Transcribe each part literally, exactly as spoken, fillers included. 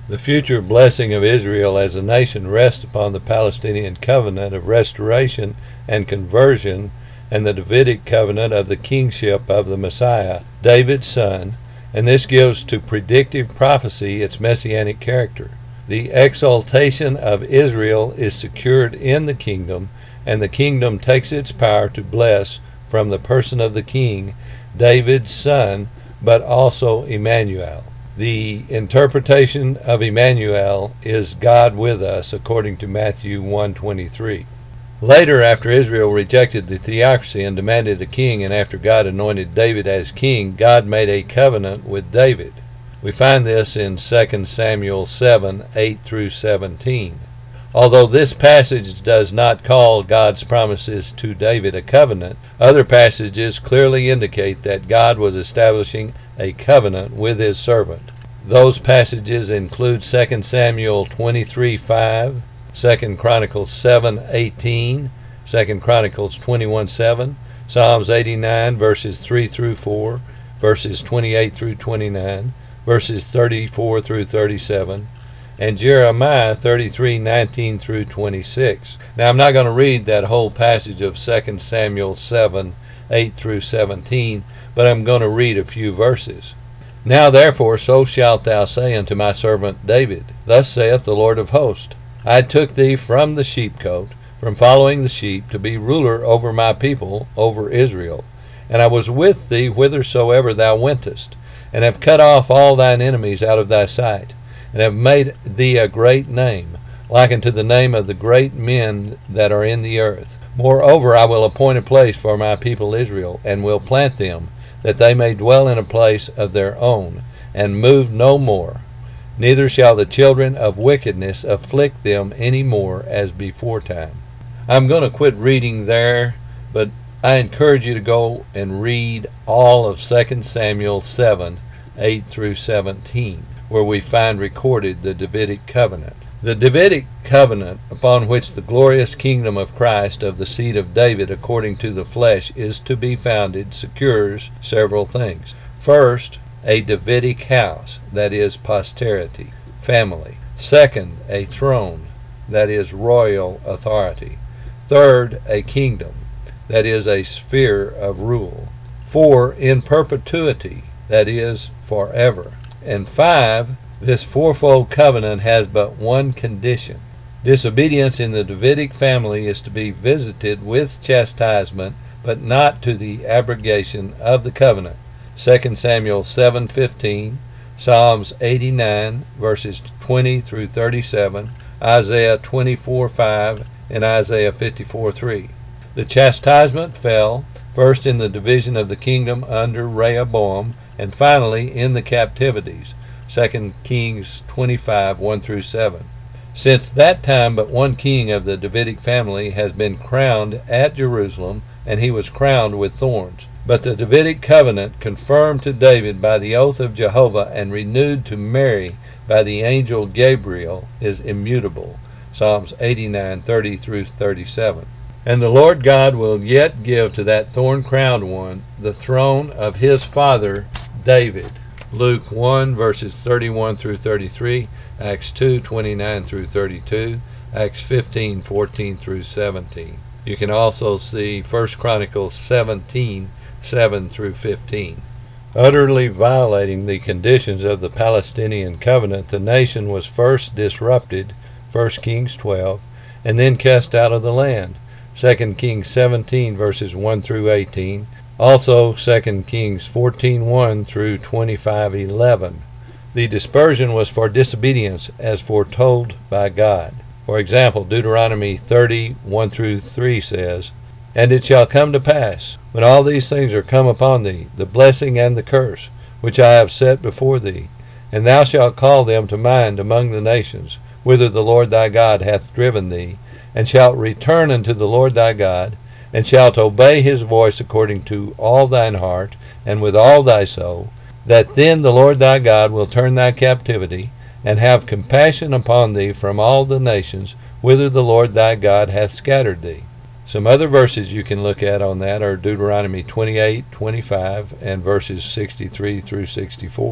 The future blessing of Israel as a nation rests upon the Palestinian covenant of restoration and conversion and the Davidic covenant of the kingship of the Messiah, David's son, and this gives to predictive prophecy its messianic character. The exaltation of Israel is secured in the kingdom, and the kingdom takes its power to bless from the person of the king, David's son, but also Emmanuel. The interpretation of Emmanuel is God with us, according to Matthew one twenty-three. Later, after Israel rejected the theocracy and demanded a king, and after God anointed David as king, God made a covenant with David. We find this in Second Samuel seven, eight through seventeen. Although this passage does not call God's promises to David a covenant, other passages clearly indicate that God was establishing a covenant with his servant. Those passages include Second Samuel twenty-three, five, Second Chronicles seven, eighteen, Second Chronicles twenty-one, seven, Psalms eighty-nine, verses three through four, verses twenty-eight through twenty-nine, verses thirty-four through thirty-seven, and Jeremiah thirty-three, nineteen through twenty-six. Now, I'm not going to read that whole passage of Second Samuel seven, eight through seventeen, but I'm going to read a few verses. Now therefore so shalt thou say unto my servant David, Thus saith the Lord of hosts, I took thee from the sheepcote, from following the sheep, to be ruler over my people, over Israel. And I was with thee whithersoever thou wentest, and have cut off all thine enemies out of thy sight, and have made thee a great name, like unto the name of the great men that are in the earth. Moreover, I will appoint a place for my people Israel, and will plant them, that they may dwell in a place of their own, and move no more. Neither shall the children of wickedness afflict them any more as beforetime. I'm going to quit reading there, but I encourage you to go and read all of Second Samuel seven, eight through seventeen, where we find recorded the Davidic covenant. The Davidic covenant, upon which the glorious kingdom of Christ of the seed of David according to the flesh is to be founded, secures several things. First, a Davidic house, that is posterity, family. Second, a throne, that is royal authority. Third, a kingdom, that is a sphere of rule. Four, in perpetuity, that is forever. And five, this fourfold covenant has but one condition. Disobedience in the Davidic family is to be visited with chastisement, but not to the abrogation of the covenant. Second Samuel seven fifteen, Psalms eighty-nine, verses twenty through thirty-seven, Isaiah twenty-four five, and Isaiah fifty-four three. The chastisement fell, first in the division of the kingdom under Rehoboam, and finally in the captivities. Second Kings twenty-five, one through seven. Since that time but one king of the Davidic family has been crowned at Jerusalem, and he was crowned with thorns. But the Davidic covenant, confirmed to David by the oath of Jehovah and renewed to Mary by the angel Gabriel, is immutable. Psalms eighty-nine, thirty through thirty-seven. And the Lord God will yet give to that thorn-crowned one the throne of his father David. Luke one, verses thirty-one through thirty-three, Acts two, twenty-nine through thirty-two, Acts fifteen, fourteen through seventeen. You can also see First Chronicles seventeen, seven through fifteen. Utterly violating the conditions of the Palestinian covenant, the nation was first disrupted, First Kings twelve, and then cast out of the land, Second Kings seventeen, verses one through eighteen, also Second Kings fourteen, one through twenty-five, eleven. The dispersion was for disobedience as foretold by God. For example, Deuteronomy thirty, one through three says, And it shall come to pass, when all these things are come upon thee, the blessing and the curse, which I have set before thee, and thou shalt call them to mind among the nations, whither the Lord thy God hath driven thee, and shalt return unto the Lord thy God, and shalt obey his voice according to all thine heart, and with all thy soul, that then the Lord thy God will turn thy captivity, and have compassion upon thee from all the nations, whither the Lord thy God hath scattered thee. Some other verses you can look at on that are Deuteronomy twenty-eight, twenty-five, and verses sixty-three through sixty-four.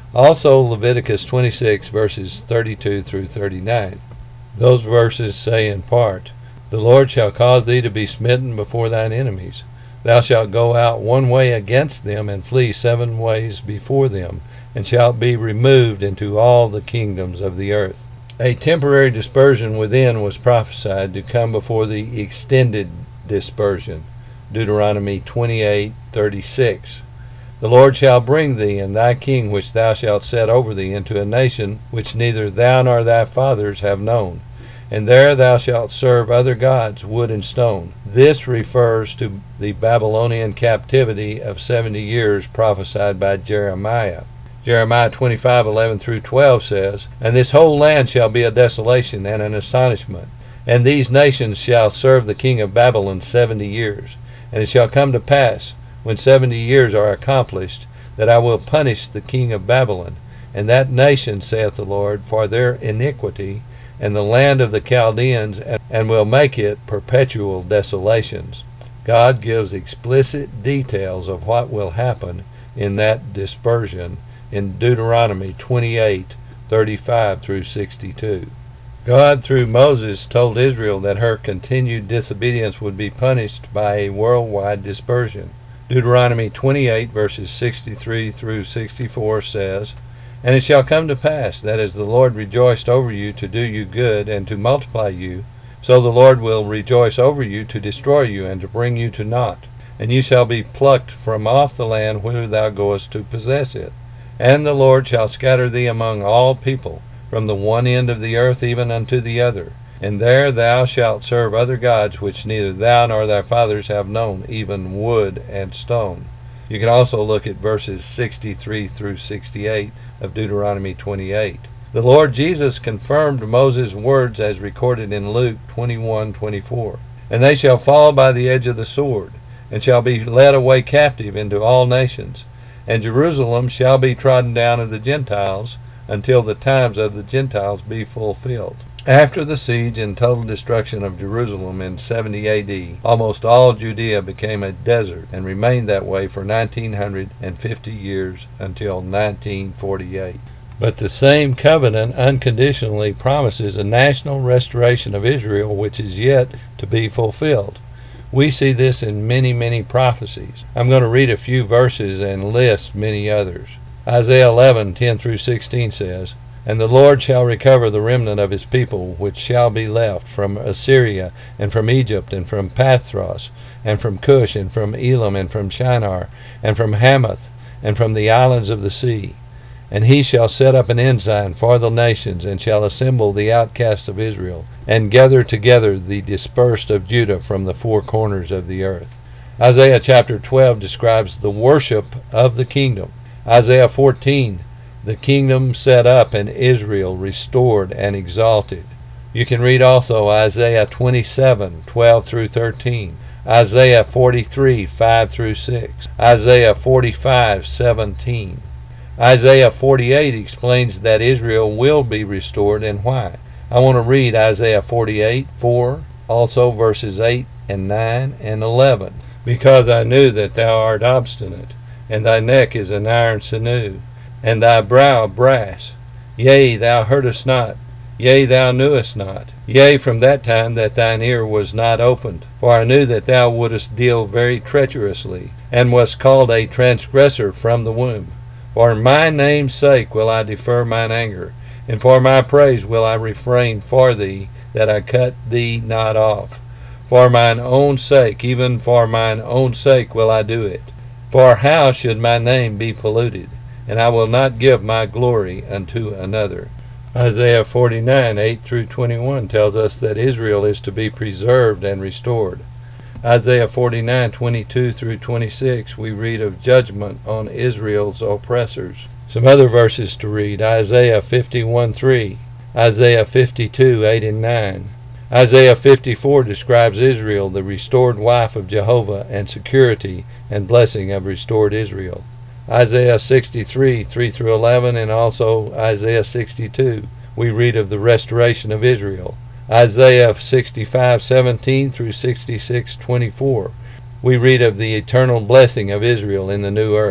Also Leviticus twenty-six verses thirty-two through thirty-nine. Those verses say in part, "The Lord shall cause thee to be smitten before thine enemies. Thou shalt go out one way against them, and flee seven ways before them, and shalt be removed into all the kingdoms of the earth." A temporary dispersion within was prophesied to come before the extended dispersion. Deuteronomy twenty-eight thirty-six. "The Lord shall bring thee and thy king which thou shalt set over thee into a nation which neither thou nor thy fathers have known, and there thou shalt serve other gods, wood and stone." This refers to the Babylonian captivity of seventy years prophesied by Jeremiah. Jeremiah twenty-five eleven through twelve says, "And this whole land shall be a desolation and an astonishment, and these nations shall serve the king of Babylon seventy years. And it shall come to pass, when seventy years are accomplished, that I will punish the king of Babylon, and that nation, saith the Lord, for their iniquity, and the land of the Chaldeans, and will make it perpetual desolations." God gives explicit details of what will happen in that dispersion in Deuteronomy twenty-eight thirty-five through sixty-two. God, through Moses, told Israel that her continued disobedience would be punished by a worldwide dispersion. Deuteronomy twenty-eight verses sixty-three through sixty-four says, "And it shall come to pass, that as the Lord rejoiced over you to do you good and to multiply you, so the Lord will rejoice over you to destroy you and to bring you to naught. And you shall be plucked from off the land whither thou goest to possess it. And the Lord shall scatter thee among all people, from the one end of the earth even unto the other. And there thou shalt serve other gods which neither thou nor thy fathers have known, even wood and stone." You can also look at verses sixty-three through sixty-eight of Deuteronomy twenty-eight. The Lord Jesus confirmed Moses' words as recorded in Luke twenty-one twenty-four. "And they shall fall by the edge of the sword, and shall be led away captive into all nations. And Jerusalem shall be trodden down of the Gentiles, until the times of the Gentiles be fulfilled." After the siege and total destruction of Jerusalem in seventy A D, almost all Judea became a desert and remained that way for nineteen fifty years until nineteen forty-eight. But the same covenant unconditionally promises a national restoration of Israel which is yet to be fulfilled. We see this in many, many prophecies. I'm going to read a few verses and list many others. Isaiah eleven ten through sixteen says, "And the Lord shall recover the remnant of his people, which shall be left, from Assyria, and from Egypt, and from Pathros, and from Cush, and from Elam, and from Shinar, and from Hamath, and from the islands of the sea. And he shall set up an ensign for the nations, and shall assemble the outcasts of Israel, and gather together the dispersed of Judah from the four corners of the earth." Isaiah chapter twelve describes the worship of the kingdom. Isaiah fourteen, the kingdom set up and Israel restored and exalted. You can read also Isaiah twenty-seven twelve through thirteen, Isaiah forty-three five through six, Isaiah forty-five seventeen. Isaiah forty-eight explains that Israel will be restored and why. I want to read Isaiah forty-eight four, also verses eight and nine and eleven. "Because I knew that thou art obstinate, and thy neck is an iron sinew, and thy brow brass. Yea, thou heardest not, yea, thou knewest not. Yea, from that time that thine ear was not opened. For I knew that thou wouldest deal very treacherously, and wast called a transgressor from the womb. For my name's sake will I defer mine anger, and for my praise will I refrain for thee, that I cut thee not off. For mine own sake, even for mine own sake will I do it. For how should my name be polluted? And I will not give my glory unto another." Isaiah forty-nine eight through twenty-one tells us that Israel is to be preserved and restored. Isaiah forty-nine twenty-two through twenty-six, we read of judgment on Israel's oppressors. Some other verses to read: Isaiah fifty-one three, Isaiah fifty-two eight and nine. Isaiah fifty-four describes Israel, the restored wife of Jehovah, and security and blessing of restored Israel. Isaiah sixty-three three through eleven, and also Isaiah sixty-two, we read of the restoration of Israel. Isaiah sixty-five seventeen through sixty-six twenty-four, we read of the eternal blessing of Israel in the new earth.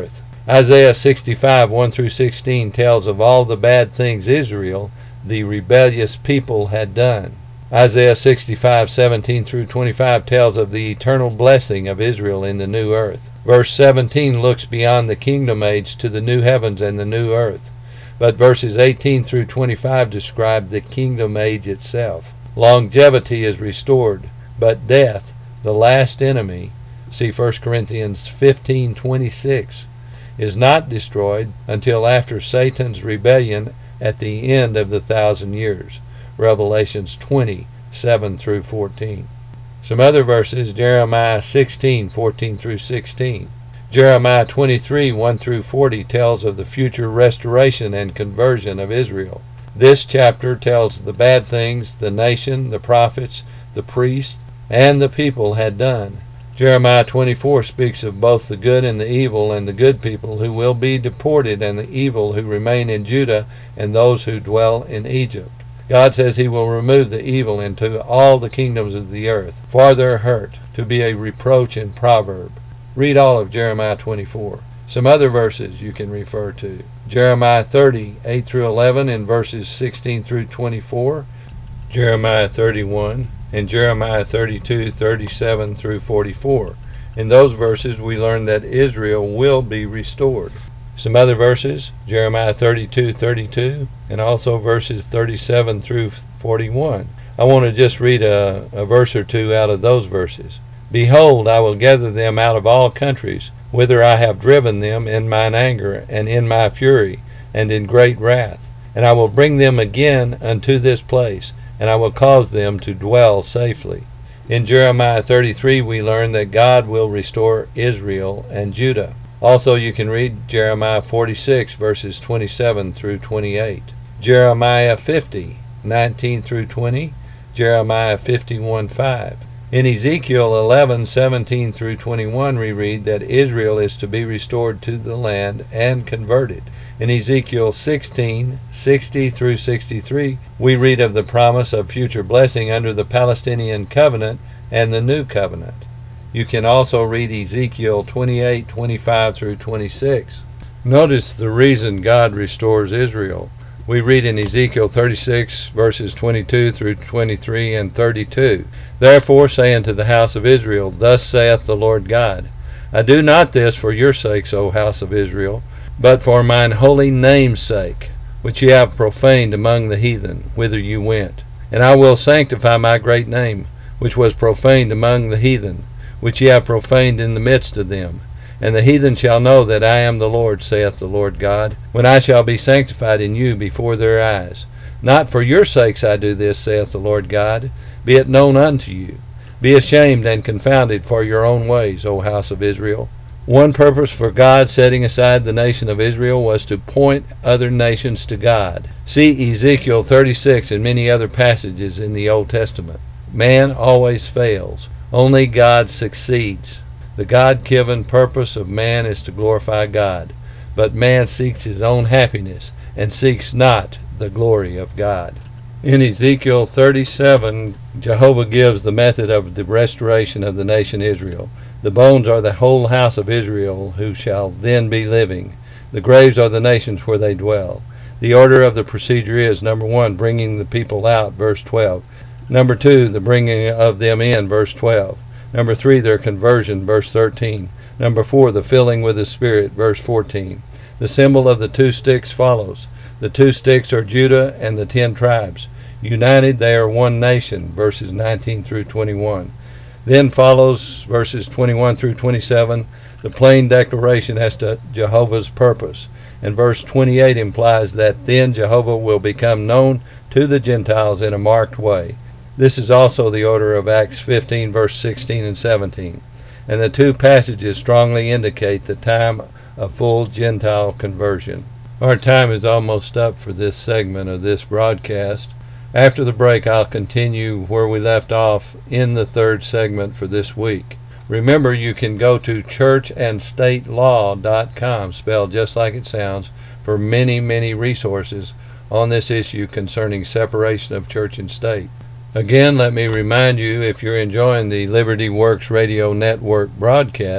Isaiah sixty-five, one through sixteen tells of all the bad things Israel, the rebellious people, had done. Isaiah sixty-five, seventeen through twenty-five tells of the eternal blessing of Israel in the new earth. Verse seventeen looks beyond the kingdom age to the new heavens and the new earth. But verses eighteen through twenty-five describe the kingdom age itself. Longevity is restored, but death, the last enemy, see First Corinthians fifteen twenty-six, is not destroyed until after Satan's rebellion at the end of the thousand years. Revelations twenty, seven through fourteen. Some other verses, Jeremiah sixteen, fourteen through sixteen. Jeremiah twenty-three, one through forty tells of the future restoration and conversion of Israel. This chapter tells the bad things the nation, the prophets, the priests, and the people had done. Jeremiah twenty-four speaks of both the good and the evil, and the good people who will be deported, and the evil who remain in Judah, and those who dwell in Egypt. God says he will remove the evil into all the kingdoms of the earth, for their hurt, to be a reproach and proverb. Read all of Jeremiah twenty-four. Some other verses you can refer to. Jeremiah thirty, eight through eleven, and verses sixteen through twenty-four. Jeremiah thirty-one, and Jeremiah thirty-two, thirty-seven through forty-four. In those verses we learn that Israel will be restored. Some other verses, Jeremiah thirty-two, thirty-two, and also verses thirty-seven through forty-one. I want to just read a, a verse or two out of those verses. Behold, I will gather them out of all countries, whither I have driven them in mine anger, and in my fury, and in great wrath. And I will bring them again unto this place, and I will cause them to dwell safely. In Jeremiah thirty-three we learn that God will restore Israel and Judah. Also you can read Jeremiah forty-six, verses twenty-seven through twenty-eight. Jeremiah fifty, nineteen through twenty. Jeremiah fifty-one, five. In Ezekiel eleven, seventeen through twenty-one we read that Israel is to be restored to the land and converted. In Ezekiel sixteen, sixty through sixty-three we read of the promise of future blessing under the Palestinian covenant and the new covenant. You can also read Ezekiel twenty-eight, twenty-five through twenty-six. Notice the reason God restores Israel. We read in Ezekiel thirty-six, verses twenty-two through twenty-three and thirty-two. Therefore say unto the house of Israel, Thus saith the Lord God, I do not this for your sakes, O house of Israel, but for mine holy name's sake, which ye have profaned among the heathen, whither you went. And I will sanctify my great name, which was profaned among the heathen, which ye have profaned in the midst of them. And the heathen shall know that I am the Lord, saith the Lord God, when I shall be sanctified in you before their eyes. Not for your sakes I do this, saith the Lord God, be it known unto you. Be ashamed and confounded for your own ways, O house of Israel. One purpose for God setting aside the nation of Israel was to point other nations to God. See Ezekiel thirty-six and many other passages in the Old Testament. Man always fails. Only God succeeds. The God-given purpose of man is to glorify God, but man seeks his own happiness and seeks not the glory of God. In Ezekiel thirty-seven, Jehovah gives the method of the restoration of the nation Israel. The bones are the whole house of Israel who shall then be living. The graves are the nations where they dwell. The order of the procedure is, number one, bringing the people out, verse twelve. Number two, the bringing of them in, verse twelve. Number three, their conversion, verse thirteen. Number four, the filling with the Spirit, verse fourteen. The symbol of the two sticks follows. The two sticks are Judah and the ten tribes. United, they are one nation, verses nineteen through twenty-one. Then follows verses twenty-one through twenty-seven, the plain declaration as to Jehovah's purpose. And verse twenty-eight implies that then Jehovah will become known to the Gentiles in a marked way. This is also the order of Acts fifteen, verse sixteen and seventeen. And the two passages strongly indicate the time of full Gentile conversion. Our time is almost up for this segment of this broadcast. After the break, I'll continue where we left off in the third segment for this week. Remember, you can go to church and state law dot com, spelled just like it sounds, for many, many resources on this issue concerning separation of church and state. Again, let me remind you, if you're enjoying the Liberty Works Radio Network broadcasts,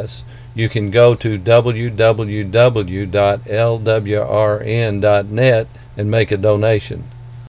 you can go to w w w dot l w r n dot net and make a donation.